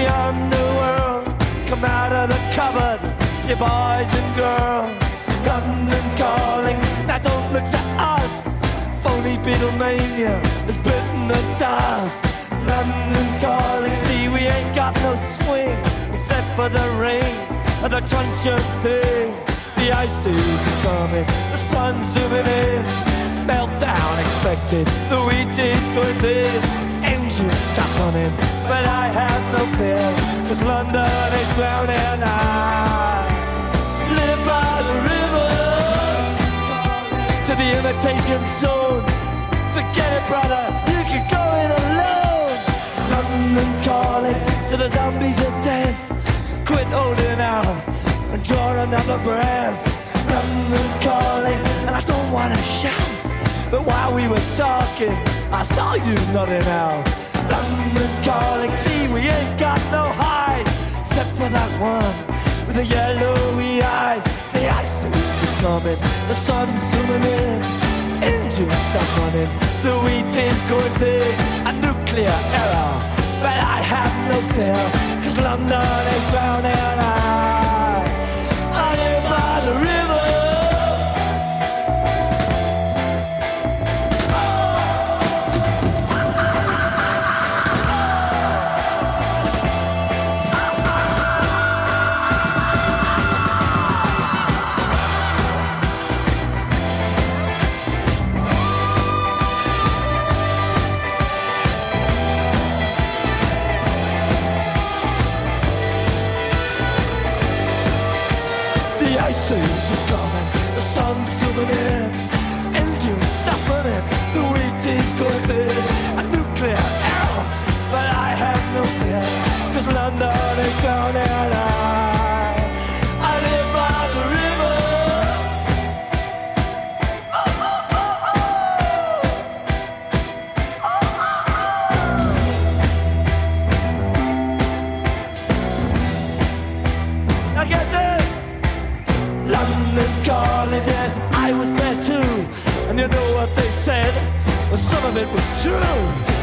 the underworld. Come out of the cupboard, you boys and girls. London calling, now don't look to us. Phony Beatlemania has bitten the dust. London calling, see we ain't got no swing except for the rain and the truncheon thing. The ice age is coming, the sun's zooming in. Meltdown expected, the wheat is going thin. Engines stop running, but I have no fear, 'cause London is drowning. I live by the river, to the imitation zone. Forget it, brother, you can go it alone. London calling to the zombies of death. Quit holding out and draw another breath. London calling, and I don't wanna shout, but while we were talking, I saw you nodding out. London calling, see we ain't got no hide, except for that one with the yellowy eyes. The ice age is coming, the sun's zooming in. Engines stop running, the wheat is going thin. A nuclear error, but I have no fear, 'cause London is drowning. I live by the river. The ice age is coming, the sun's zooming in. Engines stop running, the wheat is going thin. A nuclear error, but I have no fear, 'cause London is drowning. I live by the river. Oh, oh, oh, oh. Oh, oh, oh. Now get this. London calling, yes, I was there too. And you know what they said? Well, some of it was true.